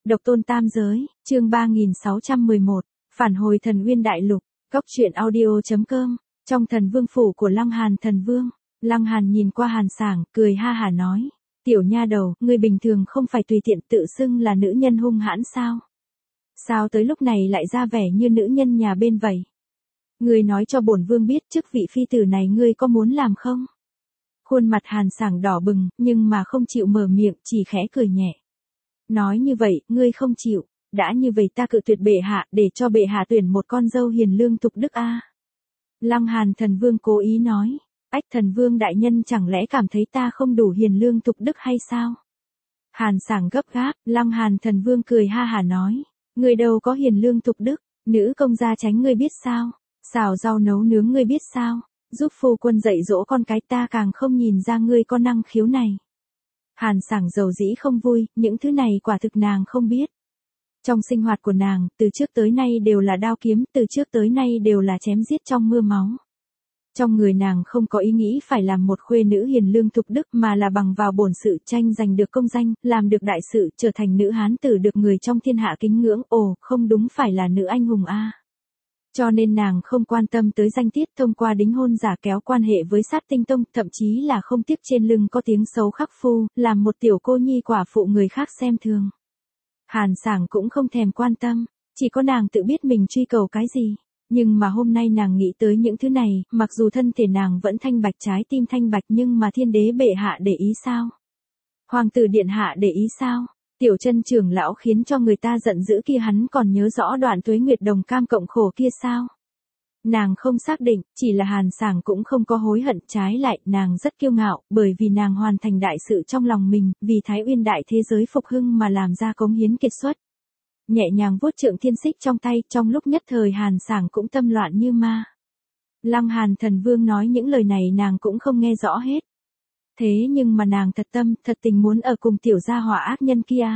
Độc tôn tam giới, chương 3611, phản hồi thần Uyên đại lục, góc truyện audio.com, trong thần vương phủ của Lăng Hàn thần vương. Lăng Hàn nhìn qua Hàn Sảng, cười ha hả nói, tiểu nha đầu, ngươi bình thường không phải tùy tiện tự xưng là nữ nhân hung hãn sao? Sao tới lúc này lại ra vẻ như nữ nhân nhà bên vậy? Ngươi nói cho bổn vương biết chức vị phi tử này ngươi có muốn làm không? Khuôn mặt Hàn Sảng đỏ bừng, nhưng mà không chịu mở miệng, chỉ khẽ cười nhẹ. Nói như vậy, ngươi không chịu, đã như vậy ta cự tuyệt bệ hạ, để cho bệ hạ tuyển một con dâu hiền lương tục đức a. Lăng Hàn thần vương cố ý nói, ách thần vương đại nhân chẳng lẽ cảm thấy ta không đủ hiền lương tục đức hay sao? Hàn Sảng gấp gáp, Lăng Hàn thần vương cười ha hả nói, ngươi đâu có hiền lương tục đức, nữ công gia tránh ngươi biết sao, xào rau nấu nướng ngươi biết sao, giúp phu quân dạy dỗ con cái ta càng không nhìn ra ngươi có năng khiếu này. Hàn Sảng dầu dĩ không vui, những thứ này quả thực nàng không biết. Trong sinh hoạt của nàng, từ trước tới nay đều là đao kiếm, từ trước tới nay đều là chém giết trong mưa máu. Trong người nàng không có ý nghĩ phải làm một khuê nữ hiền lương thục đức mà là bằng vào bổn sự tranh giành được công danh, làm được đại sự, trở thành nữ hán tử được người trong thiên hạ kính ngưỡng, không đúng phải là nữ anh hùng a. Cho nên nàng không quan tâm tới danh tiết, thông qua đính hôn giả kéo quan hệ với Sát Tinh Tông, thậm chí là không tiếc trên lưng có tiếng xấu khắc phu, làm một tiểu cô nhi quả phụ người khác xem thường. Hàn Sảng cũng không thèm quan tâm, chỉ có nàng tự biết mình truy cầu cái gì. Nhưng mà hôm nay nàng nghĩ tới những thứ này, mặc dù thân thể nàng vẫn thanh bạch, trái tim thanh bạch, nhưng mà thiên đế bệ hạ để ý sao? Hoàng tử điện hạ để ý sao? Tiểu Chân trưởng lão khiến cho người ta giận dữ kia hắn còn nhớ rõ đoạn Tuế Nguyệt đồng cam cộng khổ kia sao? Nàng không xác định, chỉ là Hàn Sảng cũng không có hối hận, trái lại, nàng rất kiêu ngạo, bởi vì nàng hoàn thành đại sự trong lòng mình, vì Thái Uyên đại thế giới phục hưng mà làm ra cống hiến kiệt xuất. Nhẹ nhàng vuốt trượng thiên xích trong tay, trong lúc nhất thời Hàn Sảng cũng tâm loạn như ma. Lăng Hàn thần vương nói những lời này nàng cũng không nghe rõ hết. Thế nhưng mà nàng thật tâm, thật tình muốn ở cùng tiểu gia hỏa ác nhân kia.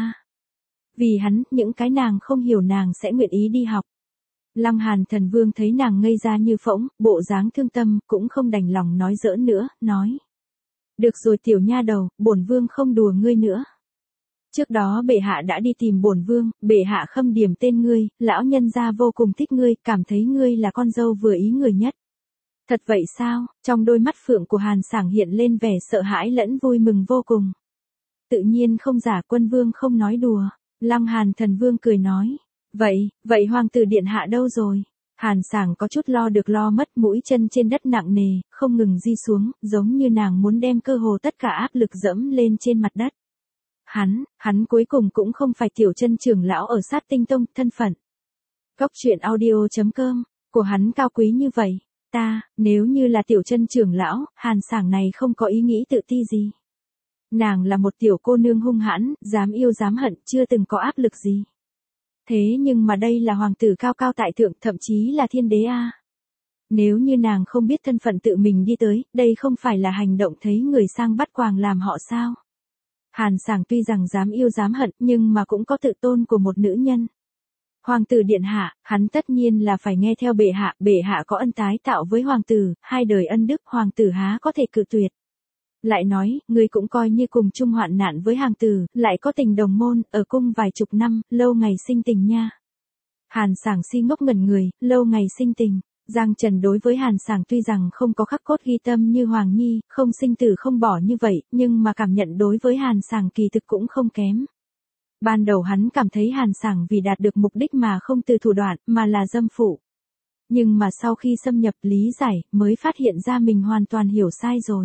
Vì hắn, những cái nàng không hiểu nàng sẽ nguyện ý đi học. Lăng Hàn thần vương thấy nàng ngây ra như phỗng, bộ dáng thương tâm, cũng không đành lòng nói giỡn nữa, nói. Được rồi tiểu nha đầu, bổn vương không đùa ngươi nữa. Trước đó bệ hạ đã đi tìm bổn vương, bệ hạ khâm điểm tên ngươi, lão nhân gia vô cùng thích ngươi, cảm thấy ngươi là con dâu vừa ý người nhất. Thật vậy sao? Trong đôi mắt phượng của Hàn Sảng hiện lên vẻ sợ hãi lẫn vui mừng vô cùng. Tự nhiên không giả, quân vương không nói đùa. Lăng Hàn thần vương cười nói. Vậy hoàng tử điện hạ đâu rồi? Hàn Sảng có chút lo được lo mất, mũi chân trên đất nặng nề, không ngừng di xuống, giống như nàng muốn đem cơ hồ tất cả áp lực dẫm lên trên mặt đất. Hắn cuối cùng cũng không phải Tiểu Chân trưởng lão ở Sát Tinh Tông, thân phận. Góc truyện audio.com, của hắn cao quý như vậy. Nếu như là Tiểu Chân trưởng lão, Hàn Sảng này không có ý nghĩ tự ti gì. Nàng là một tiểu cô nương hung hãn, dám yêu dám hận, chưa từng có áp lực gì. Thế nhưng mà đây là hoàng tử cao cao tại thượng, thậm chí là thiên đế a. Nếu như nàng không biết thân phận tự mình đi tới, đây không phải là hành động thấy người sang bắt quàng làm họ sao? Hàn Sảng tuy rằng dám yêu dám hận, nhưng mà cũng có tự tôn của một nữ nhân. Hoàng tử điện hạ, hắn tất nhiên là phải nghe theo bệ hạ có ân tái tạo với hoàng tử, 2 đời ân đức, hoàng tử há có thể cự tuyệt. Lại nói, ngươi cũng coi như cùng chung hoạn nạn với hàng tử, lại có tình đồng môn, ở cung vài chục năm, lâu ngày sinh tình nha. Hàn Sảng si ngốc ngẩn người, lâu ngày sinh tình. Giang Trần đối với Hàn Sảng tuy rằng không có khắc cốt ghi tâm như Hoàng Nhi, không sinh tử không bỏ như vậy, nhưng mà cảm nhận đối với Hàn Sảng kỳ thực cũng không kém. Ban đầu hắn cảm thấy Hàn Sảng vì đạt được mục đích mà không từ thủ đoạn, mà là dâm phụ. Nhưng mà sau khi xâm nhập lý giải, mới phát hiện ra mình hoàn toàn hiểu sai rồi.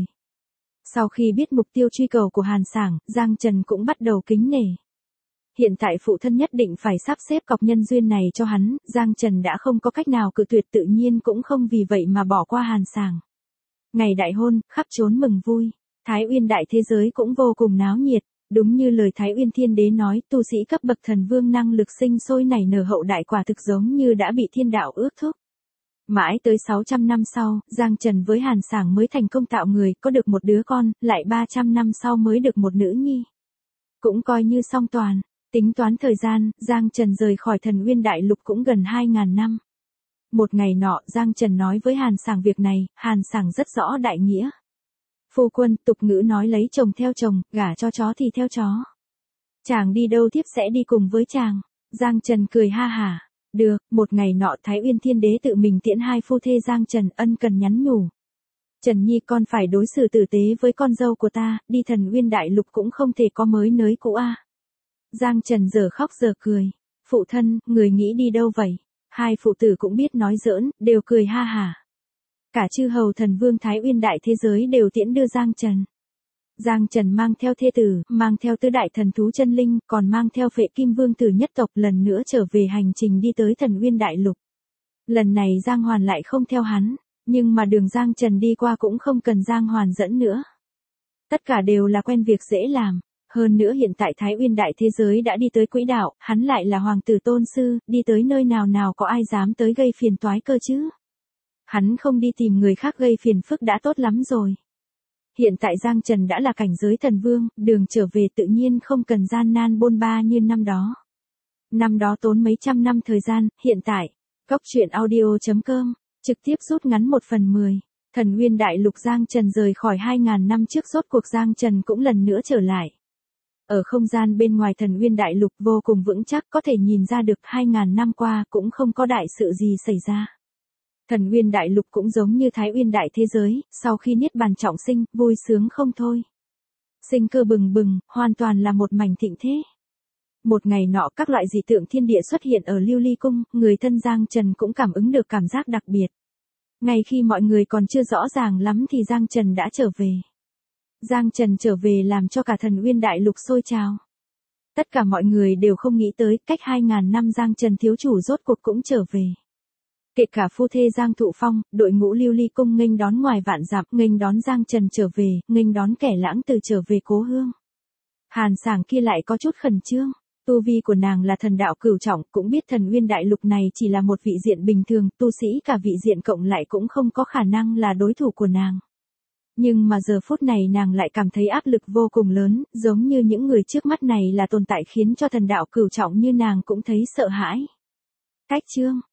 Sau khi biết mục tiêu truy cầu của Hàn Sảng, Giang Trần cũng bắt đầu kính nể. Hiện tại phụ thân nhất định phải sắp xếp cọc nhân duyên này cho hắn, Giang Trần đã không có cách nào cự tuyệt, tự nhiên cũng không vì vậy mà bỏ qua Hàn Sảng. Ngày đại hôn, khắp trốn mừng vui, Thái Uyên đại thế giới cũng vô cùng náo nhiệt, đúng như lời Thái Uyên thiên đế nói, tu sĩ cấp bậc thần vương năng lực sinh sôi nảy nở hậu đại quả thực giống như đã bị thiên đạo ước thúc. Mãi tới 600 năm sau, Giang Trần với Hàn Sảng mới thành công tạo người, có được một đứa con, lại 300 năm sau mới được một nữ nhi. Cũng coi như song toàn. Tính toán thời gian, Giang Trần rời khỏi thần Uyên đại lục cũng gần 2.000 năm. Một ngày nọ, Giang Trần nói với Hàn Sảng việc này, Hàn Sảng rất rõ đại nghĩa. Phu quân, tục ngữ nói lấy chồng theo chồng, gả cho chó thì theo chó. Chàng đi đâu thiếp sẽ đi cùng với chàng. Giang Trần cười ha hả. Được, một ngày nọ Thái Uyên Thiên Đế tự mình tiễn hai phu thê Giang Trần, ân cần nhắn nhủ. Trần Nhi con phải đối xử tử tế với con dâu của ta, đi Thần Uyên Đại Lục cũng không thể có mới nới cũ a. Giang Trần giờ khóc giờ cười. Phụ thân, người nghĩ đi đâu vậy? Hai phụ tử cũng biết nói giỡn, đều cười ha hả. Cả chư hầu thần vương Thái Uyên đại thế giới đều tiễn đưa Giang Trần. Giang Trần mang theo thê tử, mang theo tứ đại thần thú chân linh, còn mang theo Phệ Kim Vương tử nhất tộc lần nữa trở về hành trình đi tới Thần Uyên Đại Lục. Lần này Giang Hoàn lại không theo hắn, nhưng mà đường Giang Trần đi qua cũng không cần Giang Hoàn dẫn nữa. Tất cả đều là quen việc dễ làm. Hơn nữa hiện tại Thái Uyên đại thế giới đã đi tới quỹ đạo, hắn lại là hoàng tử tôn sư, đi tới nơi nào nào có ai dám tới gây phiền toái cơ chứ. Hắn không đi tìm người khác gây phiền phức đã tốt lắm rồi. Hiện tại Giang Trần đã là cảnh giới thần vương, đường trở về tự nhiên không cần gian nan bôn ba như năm đó. Năm đó tốn mấy trăm năm thời gian, hiện tại, Cóc truyện audio.com, trực tiếp rút ngắn 1/10. Thần Uyên Đại Lục Giang Trần rời khỏi 2000 năm trước, rốt cuộc Giang Trần cũng lần nữa trở lại. Ở không gian bên ngoài Thần Uyên Đại Lục vô cùng vững chắc, có thể nhìn ra được 2000 năm qua cũng không có đại sự gì xảy ra. Thần Uyên Đại Lục cũng giống như Thái Uyên đại thế giới, sau khi niết bàn trọng sinh, vui sướng không thôi. Sinh cơ bừng bừng, hoàn toàn là một mảnh thịnh thế. Một ngày nọ các loại dị tượng thiên địa xuất hiện ở Lưu Ly Cung, người thân Giang Trần cũng cảm ứng được cảm giác đặc biệt. Ngay khi mọi người còn chưa rõ ràng lắm thì Giang Trần đã trở về. Giang Trần trở về làm cho cả Thần Uyên Đại Lục sôi trào. Tất cả mọi người đều không nghĩ tới, cách 2000 năm Giang Trần thiếu chủ rốt cuộc cũng trở về. Kể cả phu thê Giang Thụ Phong, đội ngũ Lưu Ly Cung nghênh đón ngoài vạn dặm, nghênh đón Giang Trần trở về, nghênh đón kẻ lãng tử trở về cố hương. Hàn Sảng kia lại có chút khẩn trương. Tu vi của nàng là thần đạo cửu trọng, cũng biết Thần Uyên Đại Lục này chỉ là một vị diện bình thường, tu sĩ cả vị diện cộng lại cũng không có khả năng là đối thủ của nàng. Nhưng mà giờ phút này nàng lại cảm thấy áp lực vô cùng lớn, giống như những người trước mắt này là tồn tại khiến cho thần đạo cửu trọng như nàng cũng thấy sợ hãi. Cách chương